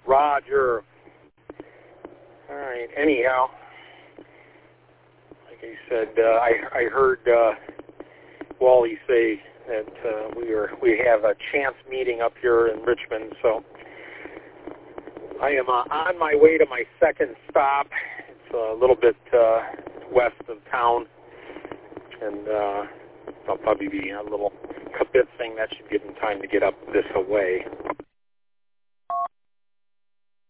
Roger. All right. Anyhow, like I said, I heard Wally say that we have a chance meeting up here in Richmond, so I am on my way to my second stop. It's a little bit west of town, and I'll probably be a little kibitzing. That should give him time to get up this way.